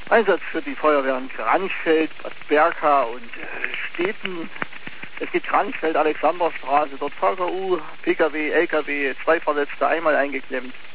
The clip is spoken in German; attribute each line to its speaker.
Speaker 1: Einsatz für die Feuerwehren Kranichfeld, Bad Berka und Steten. Es gibt Kranichfeld, Alexanderstraße, dort VKU, PKW, LKW, 2 Verletzte, einmal eingeklemmt.